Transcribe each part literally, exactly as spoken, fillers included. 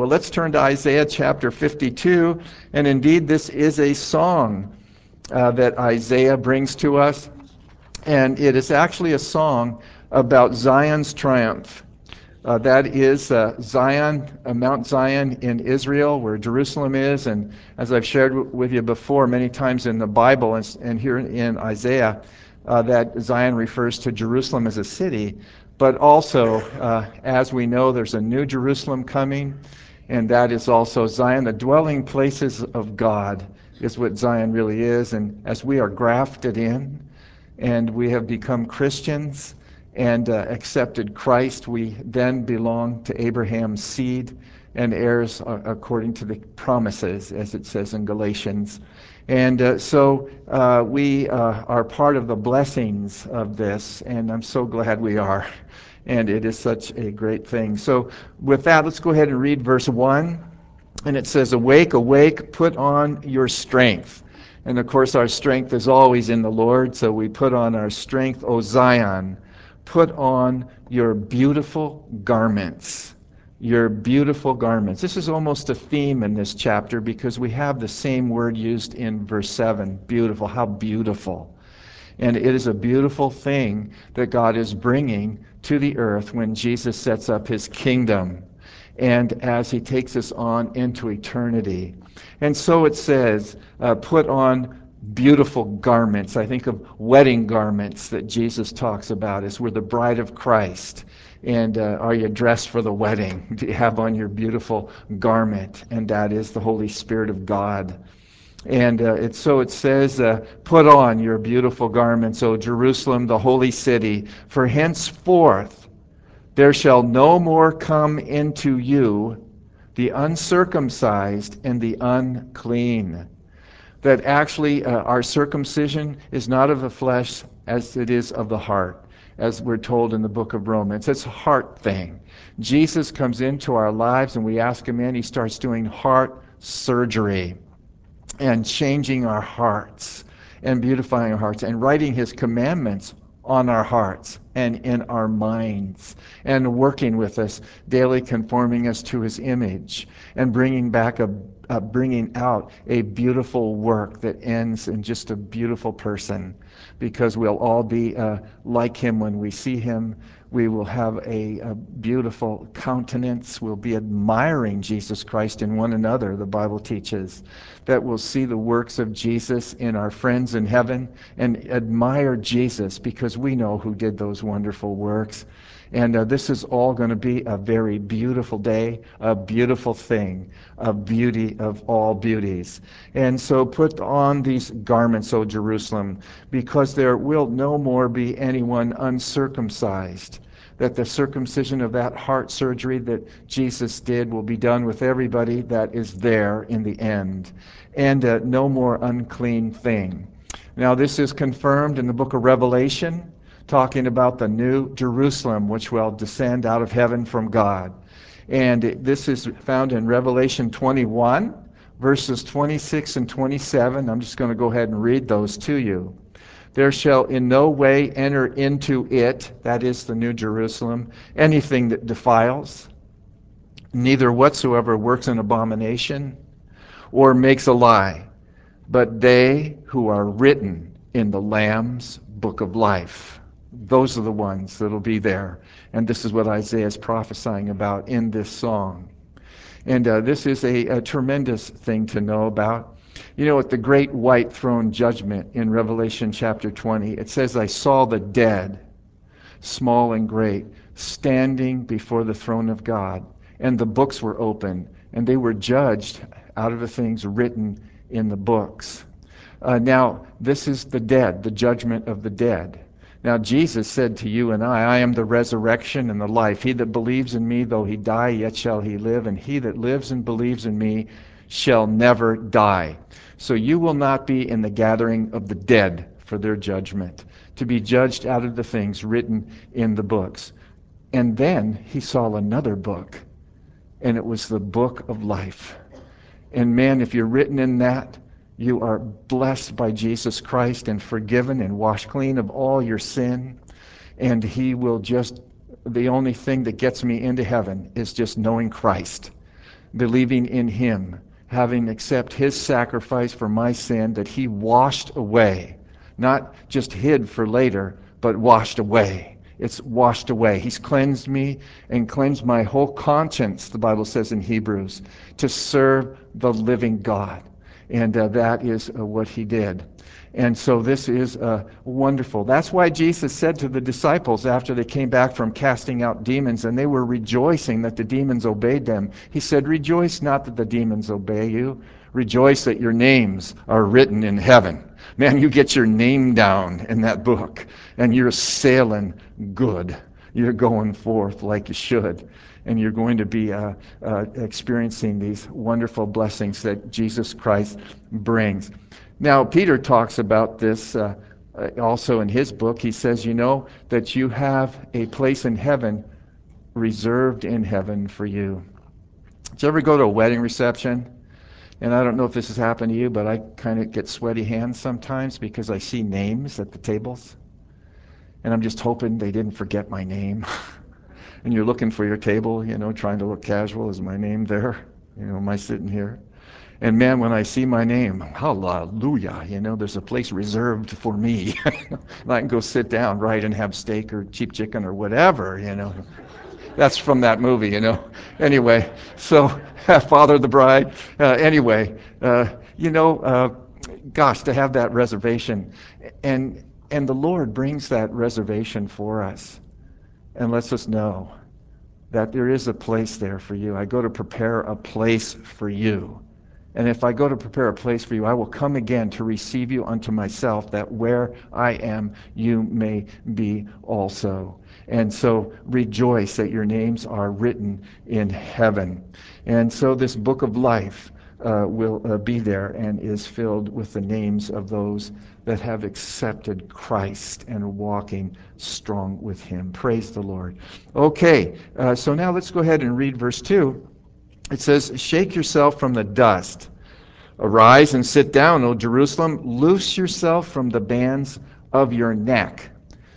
Well, let's turn to Isaiah chapter fifty-two, and indeed this is a song uh, that Isaiah brings to us, and it is actually a song about Zion's triumph. Uh, that is uh, Zion, uh, Mount Zion in Israel, where Jerusalem is. And as I've shared w- with you before, many times in the Bible and, and here in Isaiah, uh, that Zion refers to Jerusalem as a city. But also, uh, as we know, there's a new Jerusalem coming, and that is also Zion. The dwelling places of God is what Zion really is. And as we are grafted in and we have become Christians, and uh, accepted Christ, we then belong to Abraham's seed and heirs uh, according to the promises, as it says in Galatians. And uh, so uh, we uh, are part of the blessings of this, and I'm so glad we are. And it is such a great thing. So with that, let's go ahead and read verse one. And it says, "Awake, awake, put on your strength." And of course, our strength is always in the Lord, so we put on our strength, O Zion. Put on your beautiful garments. Your beautiful garments. This is almost a theme in this chapter because we have the same word used in verse seven. Beautiful. How beautiful. And it is a beautiful thing that God is bringing to the earth when Jesus sets up his kingdom and as he takes us on into eternity. And so it says, uh, put on beautiful garments. I think of wedding garments that Jesus talks about as we're the bride of Christ. And uh, are you dressed for the wedding? Do you have on your beautiful garment? And that is the Holy Spirit of God. And uh, it, so it says, uh, put on your beautiful garments, O Jerusalem, the holy city, for henceforth there shall no more come into you the uncircumcised and the unclean. That actually uh, our circumcision is not of the flesh as it is of the heart, as we're told in the book of Romans. It's a heart thing. Jesus comes into our lives and we ask him in, he starts doing heart surgery and changing our hearts and beautifying our hearts and writing his commandments on our hearts and in our minds and working with us daily, conforming us to his image and bringing back a, a bringing out a beautiful work that ends in just a beautiful person, because we'll all be uh, like him when we see him. We will have a, a beautiful countenance. We'll be admiring Jesus Christ in one another, the Bible teaches. That we'll see the works of Jesus in our friends in heaven and admire Jesus because we know who did those wonderful works. And uh, this is all going to be a very beautiful day, a beautiful thing, a beauty of all beauties. And so put on these garments, O Jerusalem, because there will no more be anyone uncircumcised. That the circumcision of that heart surgery that Jesus did will be done with everybody that is there in the end. And uh, no more unclean thing. Now this is confirmed in the book of Revelation, talking about the new Jerusalem, which will descend out of heaven from God. And it, this is found in Revelation twenty-one, verses twenty-six and twenty-seven. I'm just going to go ahead and read those to you. "There shall in no way enter into it," that is the New Jerusalem, "anything that defiles, neither whatsoever works an abomination or makes a lie, but they who are written in the Lamb's book of life." Those are the ones that'll be there. And this is what Isaiah is prophesying about in this song. And uh, this is a, a tremendous thing to know about. You know, at the great white throne judgment in Revelation chapter twenty, it says, "I saw the dead, small and great, standing before the throne of God, and the books were open, and they were judged out of the things written in the books." Uh, now, this is the dead, the judgment of the dead. Now, Jesus said to you and I, "I am the resurrection and the life. He that believes in me, though he die, yet shall he live. And he that lives and believes in me shall never die." So you will not be in the gathering of the dead for their judgment, to be judged out of the things written in the books. And then he saw another book, and it was the book of life. And man, if you're written in that, you are blessed by Jesus Christ and forgiven and washed clean of all your sin. And he will just, the only thing that gets me into heaven is just knowing Christ. believing in him, having accepted his sacrifice for my sin that he washed away, not just hid for later, but washed away. It's washed away. He's cleansed me and cleansed my whole conscience, the Bible says in Hebrews, to serve the living God. And uh, that is uh, what he did. And so this is uh, wonderful. That's why Jesus said to the disciples after they came back from casting out demons and they were rejoicing that the demons obeyed them, he said, rejoice not that the demons obey you. Rejoice that your names are written in heaven. Man, you get your name down in that book and you're sailing good. You're going forth like you should. And you're going to be uh, uh, experiencing these wonderful blessings that Jesus Christ brings. Now, Peter talks about this uh, also in his book. He says, you know, that you have a place in heaven reserved in heaven for you. Did you ever go to a wedding reception? And I don't know if this has happened to you, but I kind of get sweaty hands sometimes because I see names at the tables. And I'm just hoping they didn't forget my name. And you're looking for your table, you know, trying to look casual. Is my name there? You know, am I sitting here? And man, when I see my name, hallelujah, you know, there's a place reserved for me. And I can go sit down, right, and have steak or cheap chicken or whatever, you know. That's from that movie, you know. Anyway, so Father the Bride. Uh, anyway, uh, you know, uh, gosh, to have that reservation. And, and the Lord brings that reservation for us and lets us know that there is a place there for you. I go to prepare a place for you. And if I go to prepare a place for you, I will come again to receive you unto myself, that where I am, you may be also. And so rejoice that your names are written in heaven. And so this book of life uh, will uh, be there and is filled with the names of those that have accepted Christ and are walking strong with him. Praise the Lord. Okay, uh, so now let's go ahead and read verse two. It says, shake yourself from the dust. Arise and sit down, O Jerusalem. Loose yourself from the bands of your neck,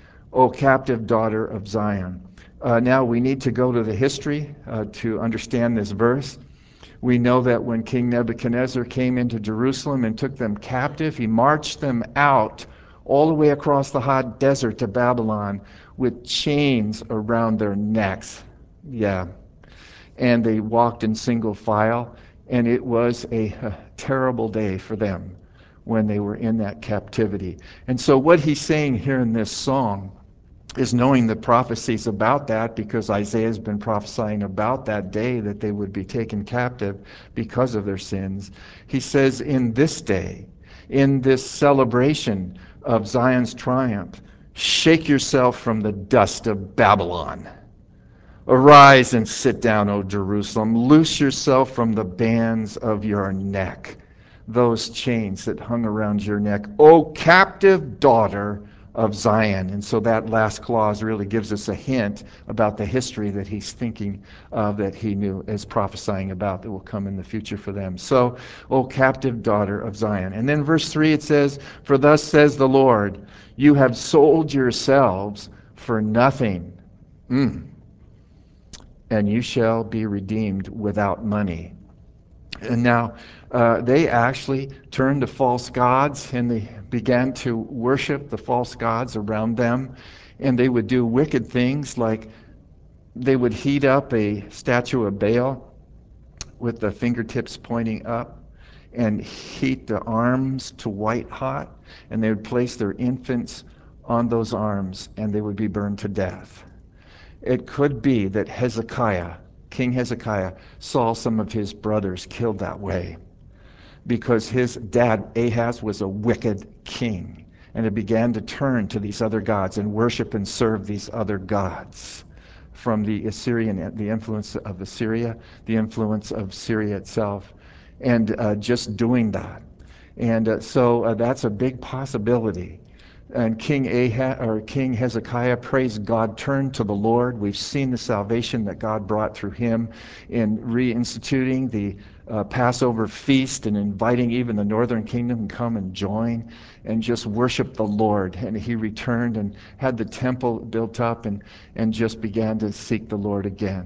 O captive daughter of Zion. Uh, now we need to go to the history uh, to understand this verse. We know that when King Nebuchadnezzar came into Jerusalem and took them captive, he marched them out all the way across the hot desert to Babylon with chains around their necks. Yeah. And they walked in single file, and it was a, a terrible day for them when they were in that captivity. And so what he's saying here in this song is knowing the prophecies about that, because Isaiah's been prophesying about that day that they would be taken captive because of their sins. He says, in this day, in this celebration of Zion's triumph, shake yourself from the dust of Babylon. Arise and sit down, O Jerusalem. Loose yourself from the bands of your neck, those chains that hung around your neck, O captive daughter of Zion. And so that last clause really gives us a hint about the history that he's thinking of, that he knew, is prophesying about, that will come in the future for them. So, O captive daughter of Zion. And then verse three, it says, for thus says the Lord, you have sold yourselves for nothing. Mm. And you shall be redeemed without money. And now, uh, they actually turned to false gods, and they began to worship the false gods around them. And they would do wicked things, like they would heat up a statue of Baal with the fingertips pointing up and heat the arms to white hot, and they would place their infants on those arms, and they would be burned to death. It could be that Hezekiah, King Hezekiah, saw some of his brothers killed that way because his dad, Ahaz, was a wicked king, and it began to turn to these other gods and worship and serve these other gods. From the Assyrian, the influence of Assyria, the influence of Syria itself, and uh, just doing that. And uh, so uh, that's a big possibility. And King Ahaz, or King Hezekiah, praise God, turned to the Lord. We've seen the salvation that God brought through him in reinstituting the uh, Passover feast and inviting even the northern kingdom to come and join and just worship the Lord. And he returned and had the temple built up and, and just began to seek the Lord again.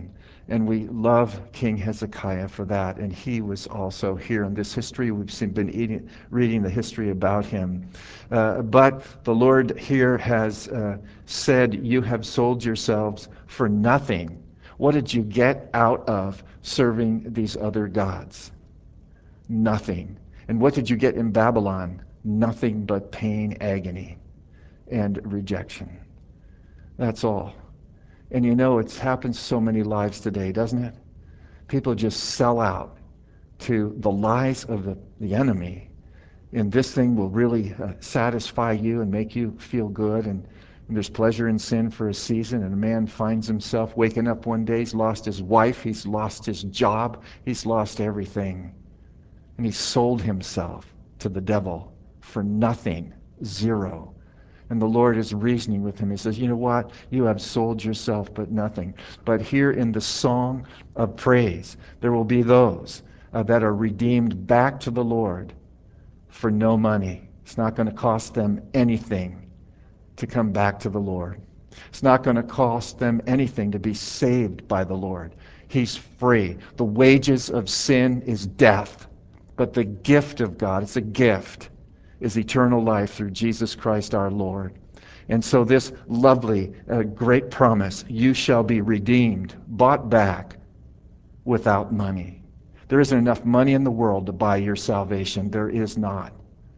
And we love King Hezekiah for that. And he was also here in this history. We've seen, been eating, reading the history about him. Uh, but the Lord here has uh, said, you have sold yourselves for nothing. What did you get out of serving these other gods? Nothing. And what did you get in Babylon? Nothing but pain, agony, and rejection. That's all. And you know, it's happened so many lives today, doesn't it? People just sell out to the lies of the, the enemy. And this thing will really uh, satisfy you and make you feel good. And, and there's pleasure in sin for a season. And a man finds himself waking up one day. He's lost his wife. He's lost his job. He's lost everything. And he sold himself to the devil for nothing, zero. And the Lord is reasoning with him. He says, you know what? You have sold yourself, but nothing. But here in the song of praise, there will be those uh, that are redeemed back to the Lord for no money. It's not going to cost them anything to come back to the Lord. It's not going to cost them anything to be saved by the Lord. He's free. The wages of sin is death. But the gift of God, it's a gift, is eternal life through Jesus Christ our Lord. And so this lovely, uh, great promise, you shall be redeemed, bought back without money. There isn't enough money in the world to buy your salvation. There is not.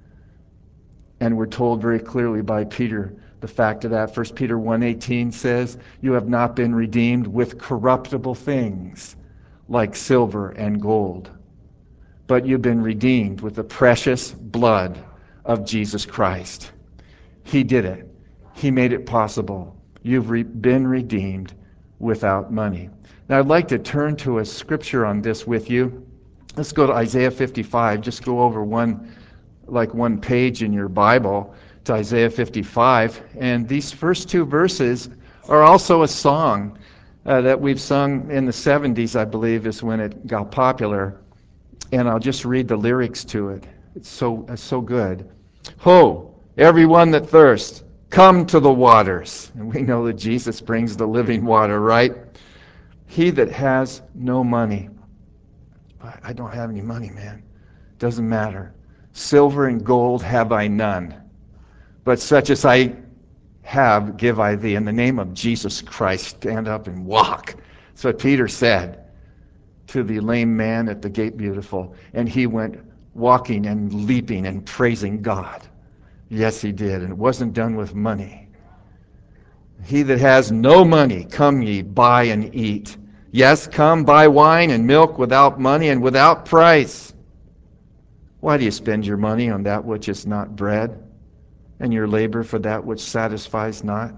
And we're told very clearly by Peter the fact of that. First Peter one eighteen says, you have not been redeemed with corruptible things like silver and gold, but you've been redeemed with the precious blood of Jesus Christ. He did it. He made it possible. You've re- been redeemed without money. Now I'd like to turn to a scripture on this with you. Let's go to Isaiah fifty-five. Just go over one, like one page in your Bible to Isaiah fifty-five. And these first two verses are also a song uh, that we've sung in the seventies, I believe, is when it got popular. And I'll just read the lyrics to it. It's so it's so good. Ho, everyone that thirsts, come to the waters. And we know that Jesus brings the living water, right? He that has no money. I don't have any money, man. Doesn't matter. Silver and gold have I none. But such as I have give I thee. In the name of Jesus Christ, stand up and walk. That's what Peter said to the lame man at the gate beautiful. And he went walking and leaping and praising God. Yes, he did. And it wasn't done with money. He that has no money, come ye, buy and eat. Yes, come buy wine and milk without money and without price. Why do you spend your money on that which is not bread, and your labor for that which satisfies not?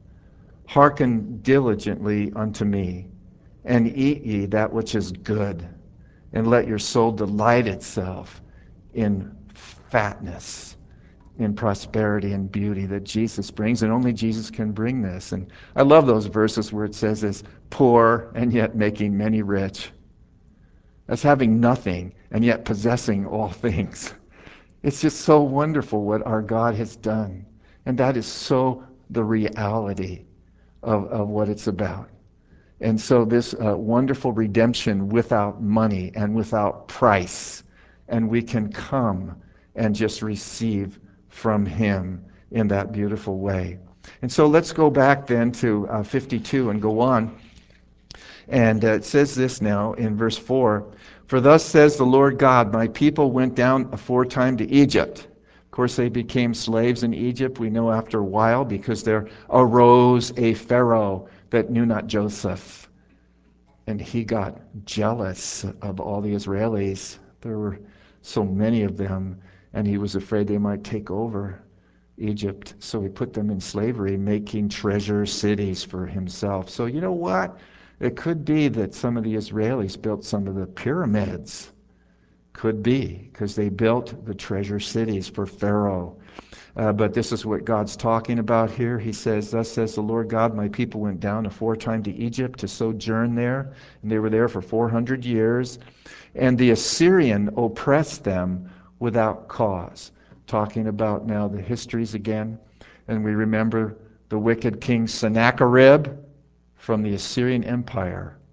Hearken diligently unto me, and eat ye that which is good, and let your soul delight itself in fatness, in prosperity and beauty that Jesus brings, and only Jesus can bring this. And I love those verses where it says is poor and yet making many rich. That's having nothing and yet possessing all things. It's just so wonderful what our God has done. And that is so the reality of, of what it's about. And so this uh, wonderful redemption without money and without price, and we can come and just receive from him in that beautiful way. And so let's go back then to uh, fifty-two and go on. And uh, it says this now in verse four, for thus says the Lord God, my people went down aforetime to Egypt. Of course, they became slaves in Egypt, we know after a while, because there arose a Pharaoh that knew not Joseph. And he got jealous of all the Israelis. There were so many of them, and he was afraid they might take over Egypt. So he put them in slavery, making treasure cities for himself. So you know what? It could be that some of the Israelis built some of the pyramids. Could be, because they built the treasure cities for Pharaoh. Uh, but this is what God's talking about here. He says, thus says the Lord God, my people went down aforetime to Egypt to sojourn there, and they were there for four hundred years. And the Assyrian oppressed them without cause. Talking about now the histories again. And we remember the wicked king Sennacherib from the Assyrian Empire.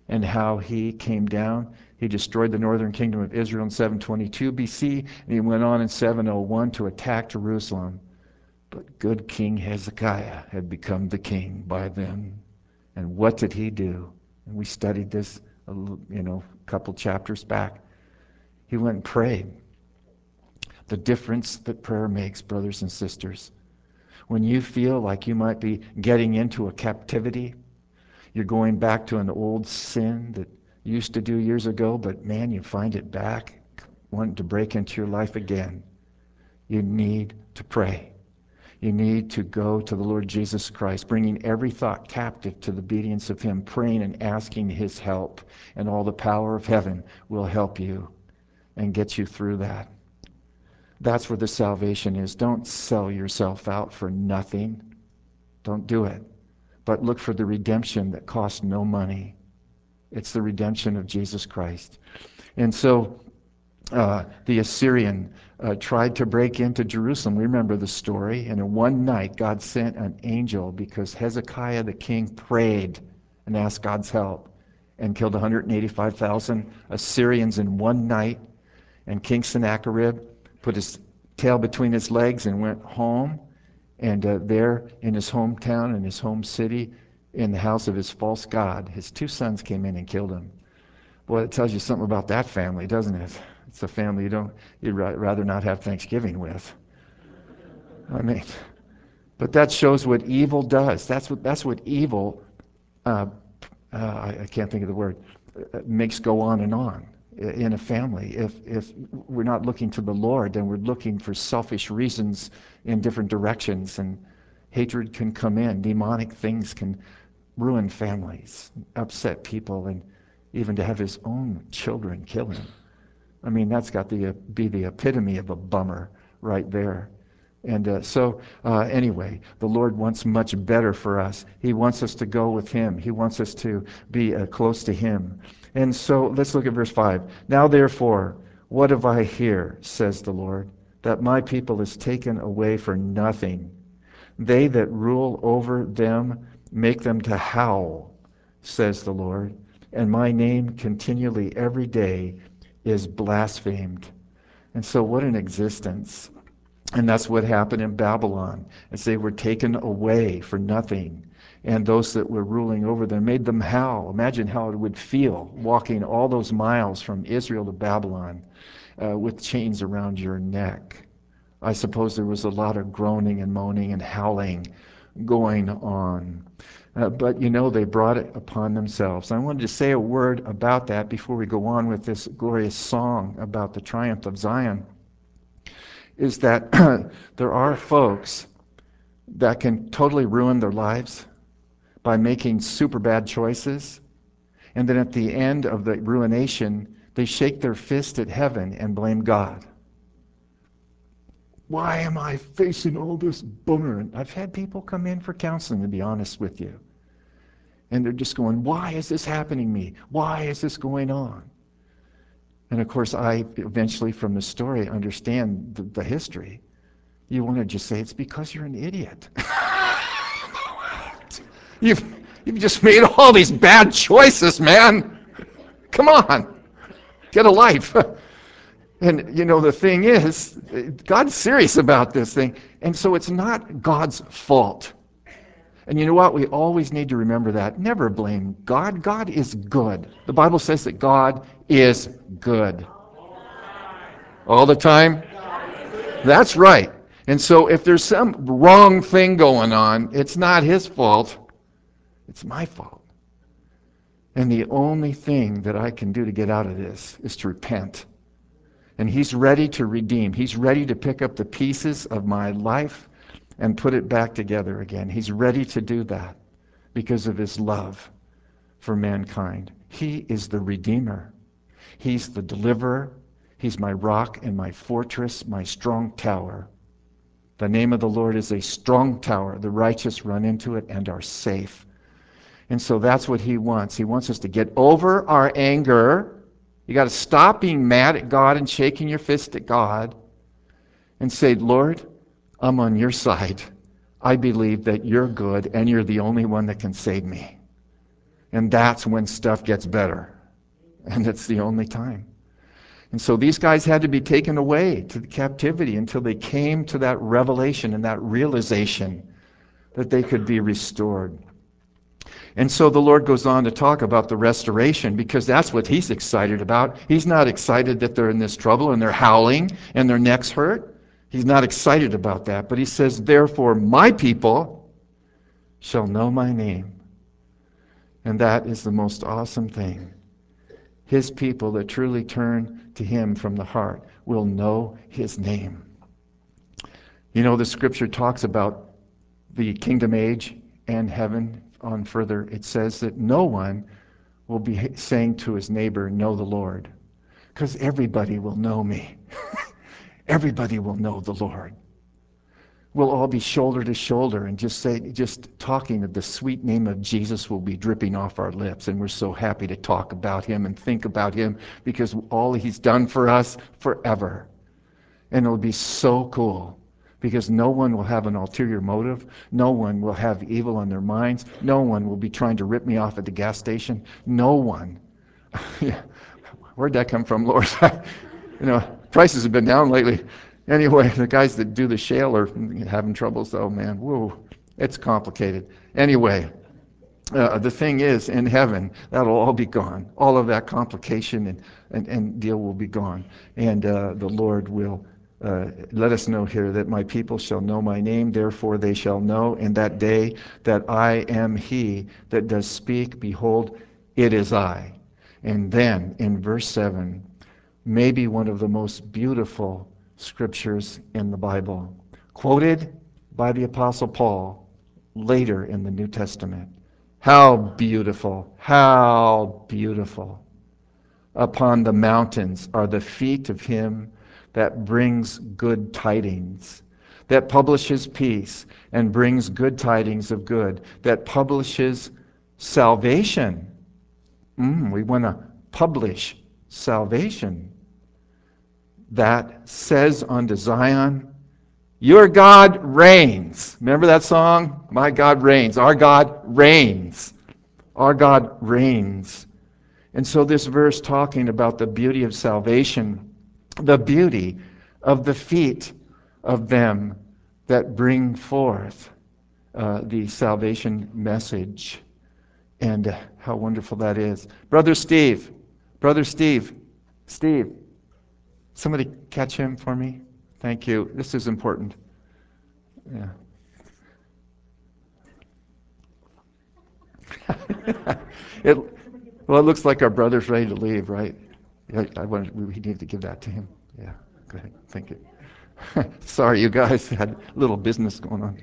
and how he came down. He destroyed the northern kingdom of Israel in seven twenty-two B C, and he went on in seven oh one to attack Jerusalem. But good King Hezekiah had become the king by then. And what did he do? And we studied this, you know, a couple chapters back. He went and prayed. The difference that prayer makes, brothers and sisters. When you feel like you might be getting into a captivity, you're going back to an old sin that you used to do years ago, but man, you find it back, wanting to break into your life again. You need to pray. You need to go to the Lord Jesus Christ, bringing every thought captive to the obedience of Him, praying and asking His help, and all the power of heaven will help you and get you through that. That's where the salvation is. Don't sell yourself out for nothing. Don't do it. But look for the redemption that costs no money. It's the redemption of Jesus Christ. And so uh, the Assyrian uh, tried to break into Jerusalem. We remember the story. And in one night, God sent an angel because Hezekiah the king prayed and asked God's help and killed one hundred eighty-five thousand Assyrians in one night. And King Sennacherib put his tail between his legs and went home. And uh, there in his hometown, in his home city, in the house of his false god, his two sons came in and killed him. Boy, it tells you something about that family, doesn't it? It's a family you don't, you'd rather not have Thanksgiving with. I mean, but that shows what evil does. That's what that's what evil, uh, uh, I, I can't think of the word, uh, makes go on and on in a family. If if we're not looking to the Lord, then we're looking for selfish reasons in different directions, and hatred can come in. Demonic things can ruin families, upset people, and even to have his own children kill him. I mean, that's got to be the epitome of a bummer right there. And uh, so, uh, anyway, the Lord wants much better for us. He wants us to go with Him. He wants us to be uh, close to Him. And so, let's look at verse five. Now, therefore, what have I here, says the Lord, that my people is taken away for nothing? They that rule over them make them to howl, says the Lord, and my name continually every day is blasphemed. And so, what an existence. And that's what happened in Babylon, as they were taken away for nothing. And those that were ruling over them made them howl. Imagine how it would feel walking all those miles from Israel to Babylon uh, with chains around your neck. I suppose there was a lot of groaning and moaning and howling going on. Uh, but you know, they brought it upon themselves. I wanted to say a word about that before we go on with this glorious song about the triumph of Zion. Is that there are folks that can totally ruin their lives by making super bad choices, and then at the end of the ruination, they shake their fist at heaven and blame God. Why am I facing all this bummer? And I've had people come in for counseling, to be honest with you, and they're just going, why is this happening to me? Why is this going on? And of course, I eventually, from the story, understand the, the history. You want to just say, it's because you're an idiot. you've, you've just made all these bad choices, man. Come on. Get a life. And, you know, the thing is, God's serious about this thing. And so it's not God's fault. And you know what? We always need to remember that. Never blame God. God is good. The Bible says that God is good. All the time? That's right. And so if there's some wrong thing going on, it's not His fault. It's my fault. And the only thing that I can do to get out of this is to repent. And He's ready to redeem. He's ready to pick up the pieces of my life and put it back together again. He's ready to do that because of His love for mankind. He is the Redeemer. He's the deliverer. He's my rock and my fortress, my strong tower. The name of the Lord is a strong tower. The righteous run into it and are safe. And so that's what He wants. He wants us to get over our anger. You got to stop being mad at God and shaking your fist at God and say, Lord, I'm on your side. I believe that you're good and you're the only one that can save me. And that's when stuff gets better. And it's the only time. And so these guys had to be taken away to the captivity until they came to that revelation and that realization that they could be restored. And so the Lord goes on to talk about the restoration, because that's what he's excited about. He's not excited that they're in this trouble and they're howling and their necks hurt. He's not excited about that. But he says, therefore my people shall know my name. And that is the most awesome thing. His people that truly turn to him from the heart will know his name. You know, the scripture talks about the kingdom age and heaven on further. It says that no one will be saying to his neighbor, know the Lord. Because everybody will know me. Everybody will know the Lord. We'll all be shoulder to shoulder and just say, just talking of the sweet name of Jesus will be dripping off our lips. And we're so happy to talk about him and think about him because all he's done for us forever. And it'll be so cool because no one will have an ulterior motive. No one will have evil on their minds. No one will be trying to rip me off at the gas station. No one. Yeah. Where'd that come from, Lord? You know, prices have been down lately. Anyway, the guys that do the shale are having troubles, though, man. Whoa, it's complicated. Anyway, uh, the thing is, in heaven, that'll all be gone. All of that complication and, and, and deal will be gone. And uh, the Lord will uh, let us know here that my people shall know my name, therefore they shall know in that day that I am he that does speak. Behold, it is I. And then, in verse seven, maybe one of the most beautiful scriptures in the Bible, quoted by the Apostle Paul later in the New Testament. How beautiful, how beautiful. Upon the mountains are the feet of him that brings good tidings, that publishes peace and brings good tidings of good, that publishes salvation. Mm, we want to publish salvation. That says unto Zion, your God reigns. Remember that song? My God reigns. Our God reigns. Our God reigns. And so this verse talking about the beauty of salvation, the beauty of the feet of them that bring forth uh, the salvation message. And uh, how wonderful that is. Brother Steve, Brother Steve, Steve, somebody catch him for me? Thank you. This is important. Yeah. it, well, it looks like our brother's ready to leave, right? Yeah, I wanted, we need to give that to him. Yeah, go ahead. Thank you. Sorry, you guys had a little business going on.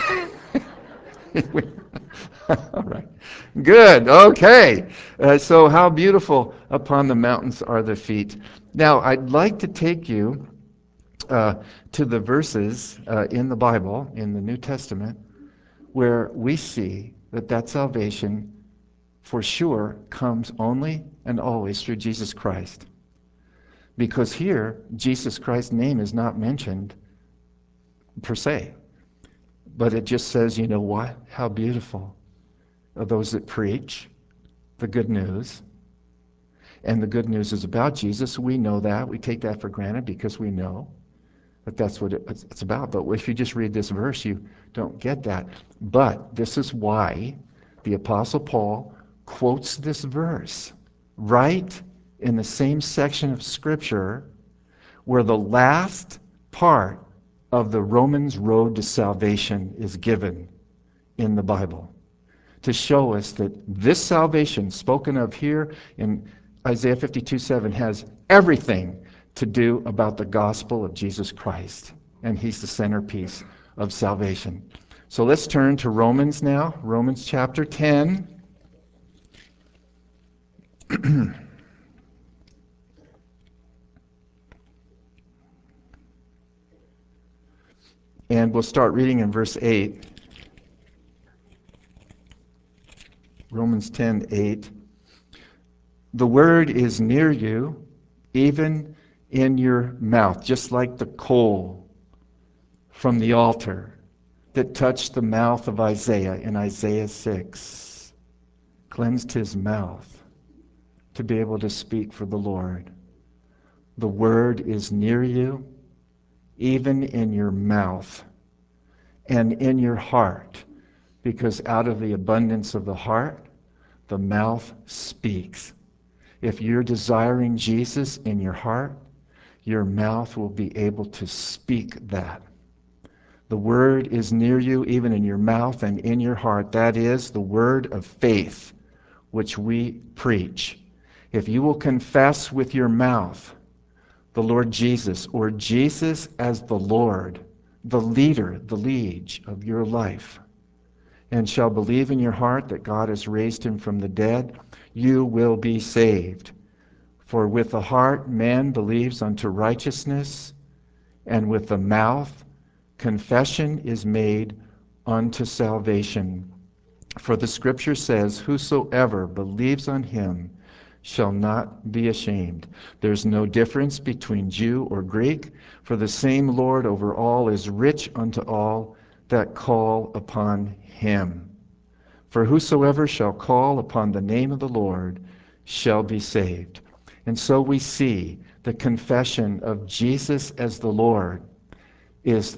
All right. Good. Okay. Uh, so how beautiful upon the mountains are the feet. Now, I'd like to take you uh, to the verses uh, in the Bible, in the New Testament, where we see that that salvation for sure comes only and always through Jesus Christ. Because here, Jesus Christ's name is not mentioned per se. But it just says, you know what? How beautiful are those that preach the good news. And the good news is about Jesus. We know that. We take that for granted because we know that that's what it's about. But if you just read this verse, you don't get that. But this is why the Apostle Paul quotes this verse right in the same section of Scripture where the last part of the Romans road to salvation is given in the Bible, to show us that this salvation spoken of here in Isaiah fifty-two seven has everything to do about the gospel of Jesus Christ. And he's the centerpiece of salvation. So let's turn to Romans now, Romans chapter ten. And we'll start reading in verse eight. Romans ten eight. The word is near you, even in your mouth, just like the coal from the altar that touched the mouth of Isaiah in Isaiah six. cleansed his mouth to be able to speak for the Lord. The word is near you, even in your mouth and in your heart, because out of the abundance of the heart, the mouth speaks. If you're desiring Jesus in your heart, your mouth will be able to speak that. The word is near you, even in your mouth and in your heart. That is the word of faith, which we preach. If you will confess with your mouth the Lord Jesus, or Jesus as the Lord, the leader, the liege of your life, and shall believe in your heart that God has raised him from the dead, you will be saved. For with the heart man believes unto righteousness, and with the mouth confession is made unto salvation. For the scripture says, whosoever believes on him shall not be ashamed. There's no difference between Jew or Greek, for the same Lord over all is rich unto all that call upon him. For whosoever shall call upon the name of the Lord shall be saved. And so we see the confession of Jesus as the Lord is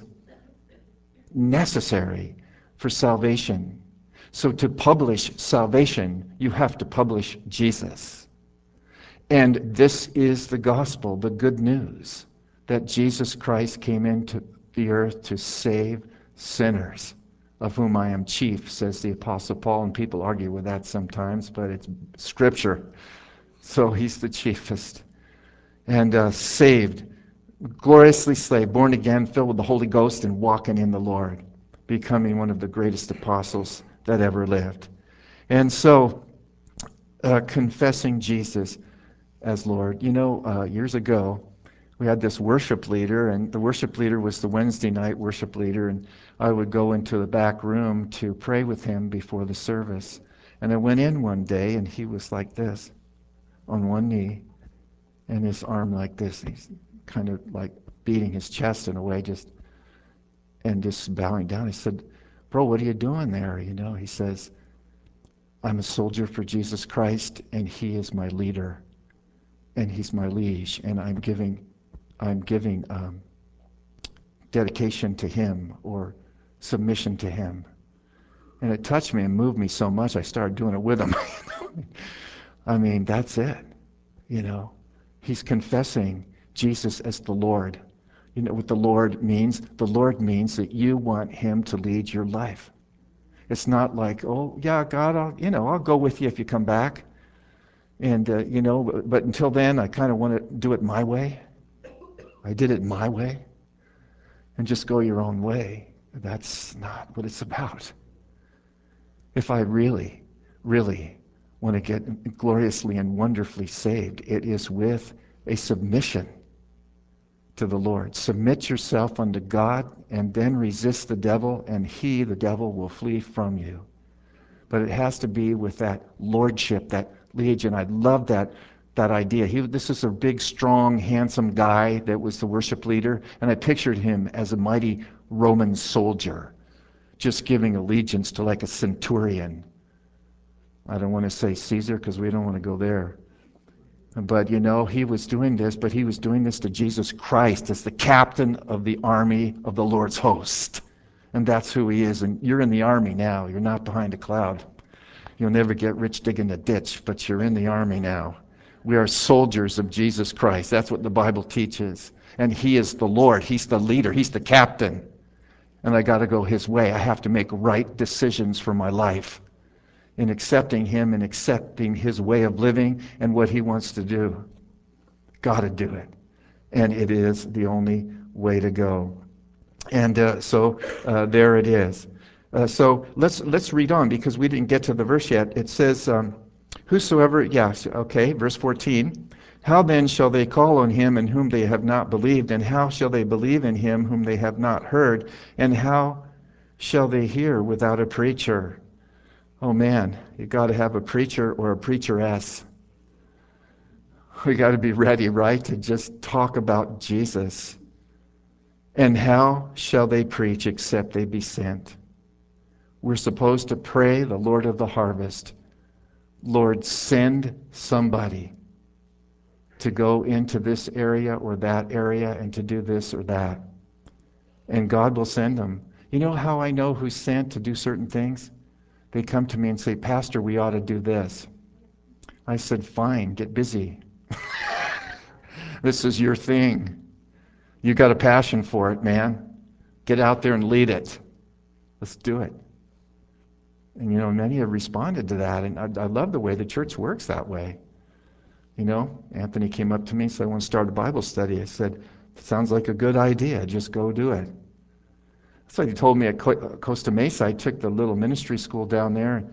necessary for salvation. So to publish salvation, you have to publish Jesus. And this is the gospel, the good news, that Jesus Christ came into the earth to save sinners, of whom I am chief, says the Apostle Paul, and people argue with that sometimes, but it's scripture. So he's the chiefest. And uh, saved, gloriously saved, born again, filled with the Holy Ghost, and walking in the Lord, becoming one of the greatest apostles that ever lived. And so, uh, confessing Jesus as Lord. You know, uh, years ago, we had this worship leader, and the worship leader was the Wednesday night worship leader, and I would go into the back room to pray with him before the service. And I went in one day, and he was like this, on one knee, and his arm like this. He's kind of like beating his chest in a way, just and just bowing down. I said, bro, what are you doing there? You know, he says, I'm a soldier for Jesus Christ, and he is my leader, and he's my liege, and I'm giving, I'm giving um, dedication to him or submission to him. And it touched me and moved me so much, I started doing it with him. I mean, that's it. You know, he's confessing Jesus as the Lord. You know what the Lord means? The Lord means that you want him to lead your life. It's not like, oh, yeah, God, I'll, you know, I'll go with you if you come back. And, uh, you know, but, but until then, I kind of want to do it my way. I did it my way. And just go your own way. That's not what it's about. If I really, really want to get gloriously and wonderfully saved, it is with a submission to the Lord. Submit yourself unto God, and then resist the devil, and he, the devil, will flee from you. But it has to be with that lordship, that legion. I love that that idea. He, this is a big, strong, handsome guy that was the worship leader, and I pictured him as a mighty Roman soldier, just giving allegiance to like a centurion. I don't want to say Caesar because we don't want to go there. But, you know, he was doing this, but he was doing this to Jesus Christ as the captain of the army of the Lord's host. And that's who he is. And you're in the army now. You're not behind a cloud. You'll never get rich digging a ditch, but you're in the army now. We are soldiers of Jesus Christ. That's what the Bible teaches. And he is the Lord. He's the leader. He's the captain. And I got to go his way. I have to make right decisions for my life in accepting him and accepting his way of living and what he wants to do. Got to do it. And it is the only way to go. And uh, so uh, there it is. Uh, so let's let's read on because we didn't get to the verse yet. It says, um, whosoever, yes, okay, verse fourteen. How then shall they call on him in whom they have not believed? And how shall they believe in him whom they have not heard? And how shall they hear without a preacher? Oh man, you got to have a preacher or a preacheress. We got to be ready, right, to just talk about Jesus. And how shall they preach except they be sent? We're supposed to pray the Lord of the harvest Lord, send somebody to go into this area or that area and to do this or that. And God will send them. You know how I know who's sent to do certain things? They come to me and say, Pastor, we ought to do this. I said, fine, get busy. This is your thing. You got a passion for it, man. Get out there and lead it. Let's do it. And you know, many have responded to that, and I, I love the way the church works that way. You know, Anthony came up to me and said, I want to start a Bible study. I said, sounds like a good idea. Just go do it. So he told me at Costa Mesa. I took the little ministry school down there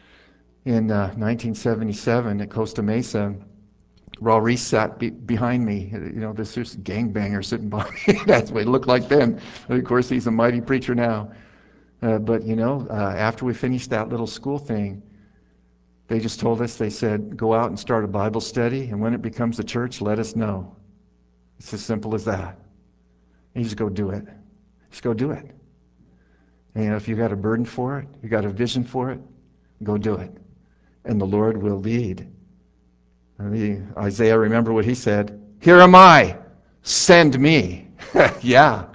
in uh, nineteen seventy-seven at Costa Mesa. Raul Reese sat be- behind me. You know, this this gangbanger sitting behind me. That's what he looked like then. But of course, he's a mighty preacher now. Uh, but, you know, uh, after we finished that little school thing, they just told us, they said, go out and start a Bible study, and when it becomes a church, let us know. It's as simple as that. And you just go do it. Just go do it. And, you know, if you got a burden for it, you got a vision for it, go do it. And the Lord will lead. And the, Isaiah, remember what he said? Here am I, send me. Yeah.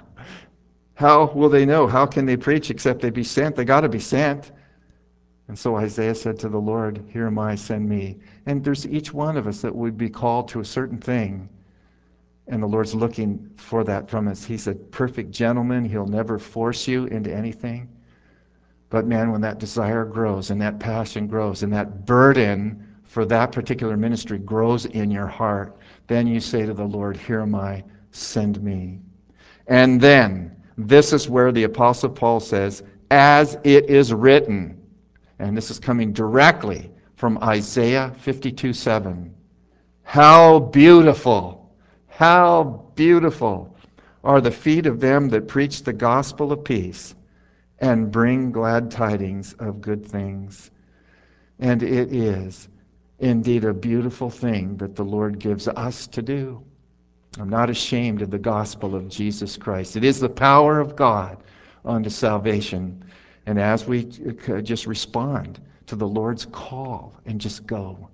How will they know? How can they preach except they be sent? They got to be sent. And so Isaiah said to the Lord, here am I, send me. And there's each one of us that would be called to a certain thing. And the Lord's looking for that from us. He's a perfect gentleman. He'll never force you into anything. But man, when that desire grows and that passion grows and that burden for that particular ministry grows in your heart, then you say to the Lord, here am I, send me. And then, this is where the Apostle Paul says, as it is written, and this is coming directly from Isaiah fifty-two seven. How beautiful, how beautiful are the feet of them that preach the gospel of peace and bring glad tidings of good things. And it is indeed a beautiful thing that the Lord gives us to do. I'm not ashamed of the gospel of Jesus Christ. It is the power of God unto salvation. And as we just respond to the Lord's call and just go,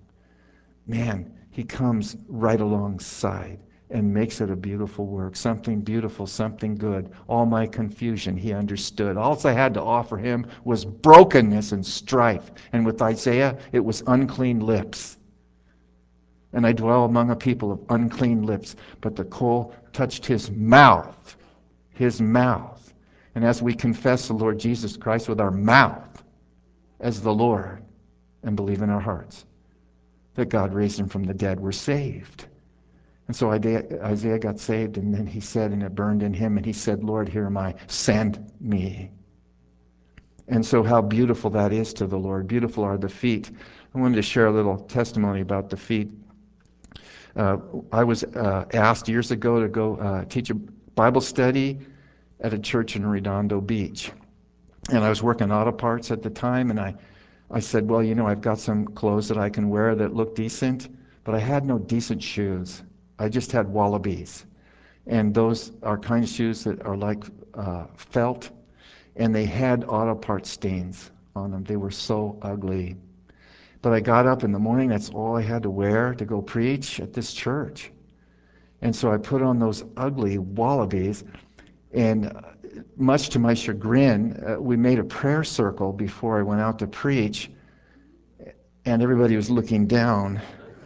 man, he comes right alongside and makes it a beautiful work, something beautiful, something good. All my confusion, he understood. All I had to offer him was brokenness and strife. And with Isaiah, it was unclean lips. And I dwell among a people of unclean lips. But the coal touched his mouth, his mouth. And as we confess the Lord Jesus Christ with our mouth as the Lord and believe in our hearts that God raised him from the dead, we're saved. And so Isaiah got saved, and then he said, and it burned in him, and he said, Lord, here am I, send me. And so how beautiful that is to the Lord. Beautiful are the feet. I wanted to share a little testimony about the feet. Uh, I was uh, asked years ago to go uh, teach a Bible study at a church in Redondo Beach. And I was working auto parts at the time, and I, I said, well, you know, I've got some clothes that I can wear that look decent, but I had no decent shoes. I just had Wallabies. And those are kind of shoes that are like uh, felt, and they had auto part stains on them. They were so ugly. But I got up in the morning, that's all I had to wear to go preach at this church. And so I put on those ugly Wallabies, and uh, much to my chagrin, uh, we made a prayer circle before I went out to preach, and everybody was looking down.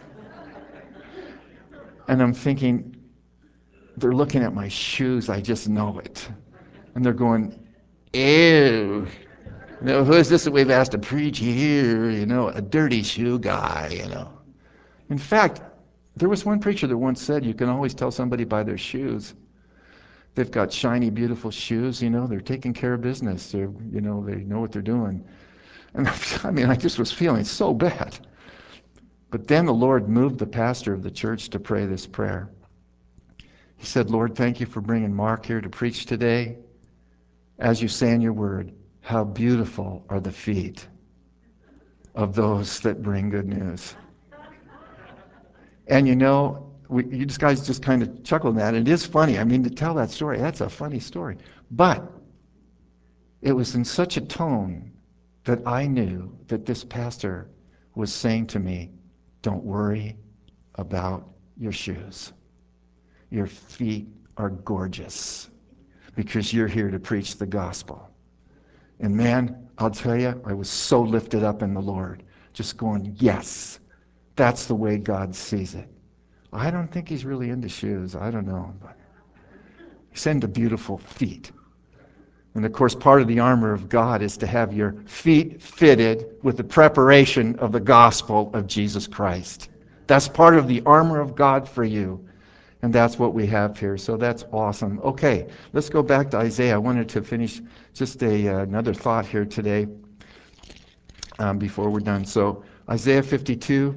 And I'm thinking, they're looking at my shoes, I just know it. And they're going, ew. You know, who is this that we've asked to preach here? You know, a dirty shoe guy, you know. In fact, there was one preacher that once said, you can always tell somebody by their shoes. They've got shiny, beautiful shoes, you know, they're taking care of business. They're, you know, they know what they're doing. And I mean, I just was feeling so bad. But then the Lord moved the pastor of the church to pray this prayer. He said, Lord, thank you for bringing Mark here to preach today. As you say in your word, how beautiful are the feet of those that bring good news. And you know, we, you just guys just kind of chuckled at it. It is funny. I mean, to tell that story, that's a funny story. But it was in such a tone that I knew that this pastor was saying to me, don't worry about your shoes. Your feet are gorgeous because you're here to preach the gospel. And man, I'll tell you, I was so lifted up in the Lord, just going, yes, that's the way God sees it. I don't think he's really into shoes. I don't know. But he's into beautiful feet. And of course, part of the armor of God is to have your feet fitted with the preparation of the gospel of Jesus Christ. That's part of the armor of God for you. And that's what we have here. So that's awesome. Okay, let's go back to Isaiah. I wanted to finish just a uh, another thought here today um, before we're done. So Isaiah fifty-two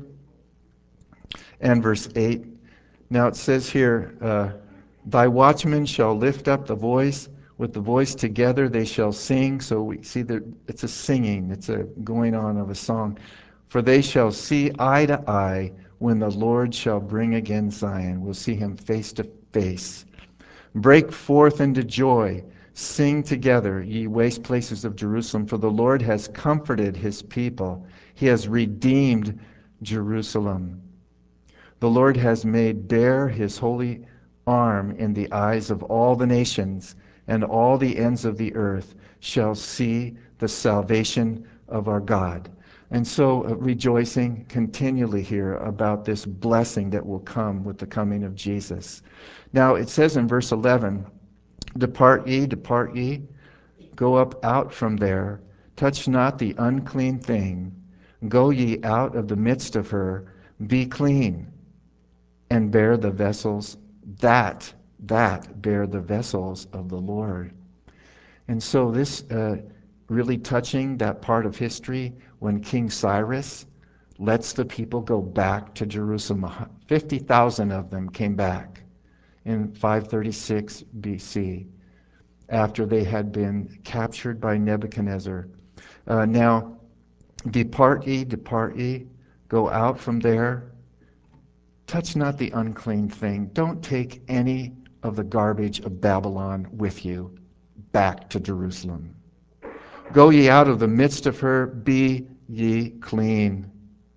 and verse eight. Now it says here, uh, thy watchmen shall lift up the voice. With the voice together they shall sing. So we see that it's a singing. It's a going on of a song. For they shall see eye to eye when the Lord shall bring again Zion. We'll see him face to face. Break forth into joy. Sing together, ye waste places of Jerusalem. For the Lord has comforted his people. He has redeemed Jerusalem. The Lord has made bare his holy arm in the eyes of all the nations, and all the ends of the earth shall see the salvation of our God. And so uh, rejoicing continually here about this blessing that will come with the coming of Jesus. Now it says in verse eleven, depart ye, depart ye, go up out from there, touch not the unclean thing, go ye out of the midst of her, be clean, and bear the vessels that that bear the vessels of the Lord. And so this uh, really touching that part of history when King Cyrus lets the people go back to Jerusalem. fifty thousand of them came back in five thirty-six B C after they had been captured by Nebuchadnezzar. Uh, now, depart ye, depart ye, go out from there. Touch not the unclean thing. Don't take any of the garbage of Babylon with you back to Jerusalem. Go ye out of the midst of her, be ye clean,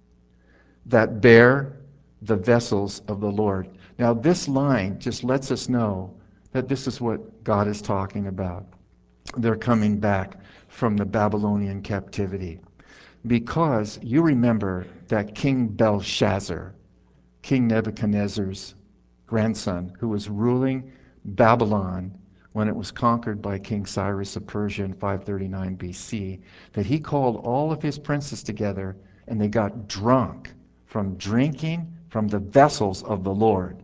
that bear the vessels of the Lord. Now this line just lets us know that this is what God is talking about. They're coming back from the Babylonian captivity. Because you remember that King Belshazzar, King Nebuchadnezzar's grandson, who was ruling Babylon when it was conquered by King Cyrus of Persia in five thirty-nine B C, that he called all of his princes together and they got drunk from drinking from the vessels of the Lord.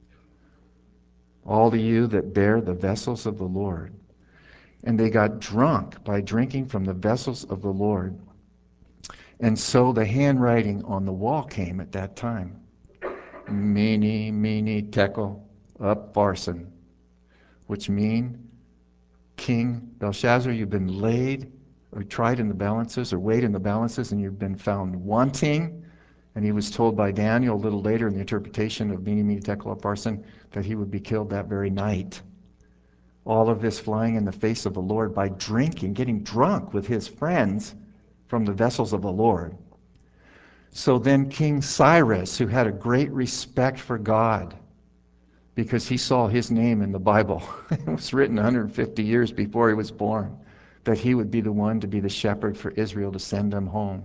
All of you that bear the vessels of the Lord. And they got drunk by drinking from the vessels of the Lord. And so the handwriting on the wall came at that time. Mene, mene, tekel, upharsin, which mean, King Belshazzar, you've been laid or tried in the balances or weighed in the balances and you've been found wanting. And he was told by Daniel a little later in the interpretation of Mene, mene, tekel, upharsin that he would be killed that very night. All of this flying in the face of the Lord by drinking, getting drunk with his friends from the vessels of the Lord. So then King Cyrus, who had a great respect for God, because he saw his name in the Bible, it was written one hundred fifty years before he was born, that he would be the one to be the shepherd for Israel to send them home.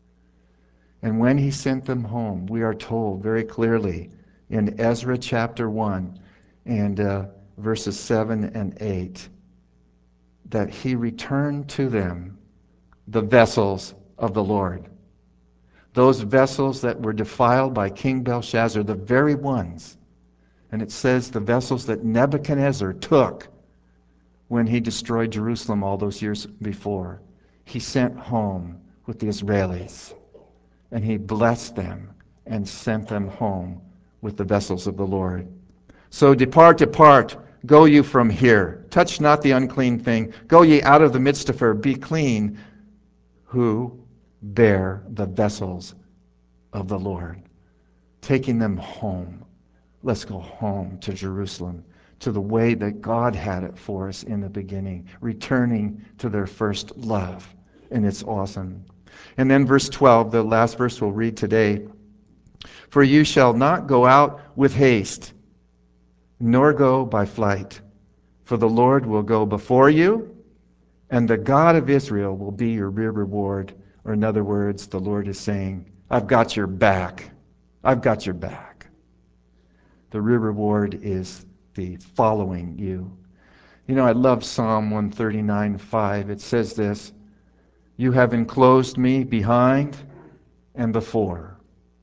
And when he sent them home, we are told very clearly in Ezra chapter one and uh, verses seven and eight, that he returned to them the vessels of the Lord. Those vessels that were defiled by King Belshazzar, the very ones, and it says the vessels that Nebuchadnezzar took when he destroyed Jerusalem all those years before, he sent home with the Israelis. And he blessed them and sent them home with the vessels of the Lord. So depart, depart, go you from here. Touch not the unclean thing. Go ye out of the midst of her. Be clean, who bear the vessels of the Lord. Taking them home. Let's go home to Jerusalem, to the way that God had it for us in the beginning, returning to their first love. And it's awesome. And then verse twelve, the last verse we'll read today. For you shall not go out with haste, nor go by flight. For the Lord will go before you, and the God of Israel will be your rear reward. Or in other words, the Lord is saying, I've got your back. I've got your back. The rear reward is the following you. You know, I love Psalm one thirty-nine five. It says this, you have enclosed me behind and before,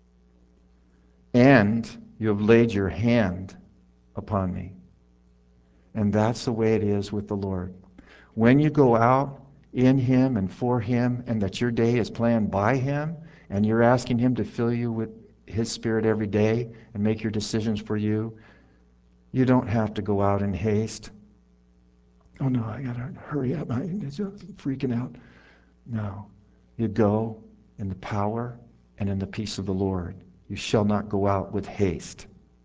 and you have laid your hand upon me. And that's the way it is with the Lord. When you go out in Him and for Him, and that your day is planned by Him, and you're asking Him to fill you with His Spirit every day and make your decisions for you, you don't have to go out in haste. Oh no, I gotta hurry up. I'm freaking out. No. You go in the power and in the peace of the Lord. You shall not go out with haste,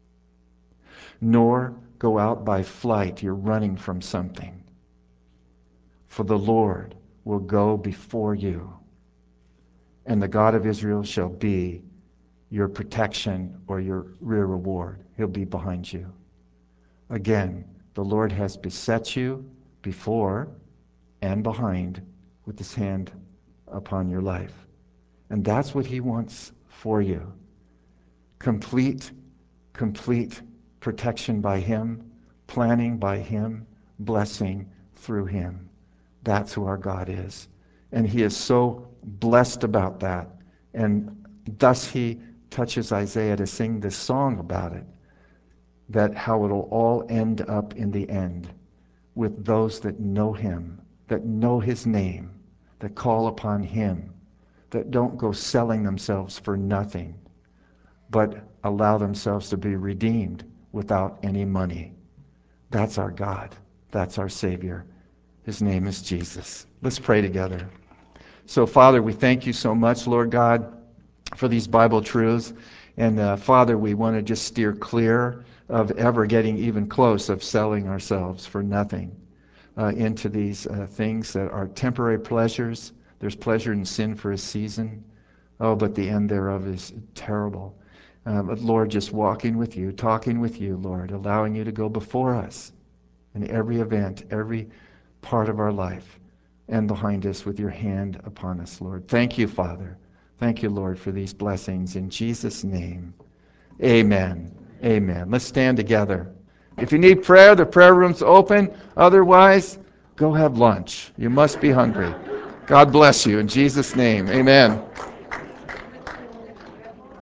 nor go out by flight. You're running from something. For the Lord will go before you, and the God of Israel shall be your protection or your rear reward. He'll be behind you. Again, the Lord has beset you before and behind with His hand upon your life. And that's what He wants for you. Complete, complete protection by Him, planning by Him, blessing through Him. That's who our God is. And He is so blessed about that. And thus He touches Isaiah to sing this song about it, that how it'll all end up in the end with those that know Him, that know His name, that call upon Him, that don't go selling themselves for nothing, but allow themselves to be redeemed without any money. That's our God. That's our Savior. His name is Jesus. Let's pray together. So, Father, we thank you so much, Lord God, for these Bible truths. And, uh, Father, we want to just steer clear of ever getting even close of selling ourselves for nothing uh, into these uh, things that are temporary pleasures. There's pleasure in sin for a season. Oh, but the end thereof is terrible. Uh, but Lord, just walking with you, talking with you, Lord, allowing you to go before us in every event, every part of our life, and behind us with your hand upon us, Lord. Thank you, Father. Thank you, Lord, for these blessings. In Jesus' name, amen. Amen. Let's stand together. If you need prayer, the prayer room's open. Otherwise, go have lunch. You must be hungry. God bless you. In Jesus' name, amen.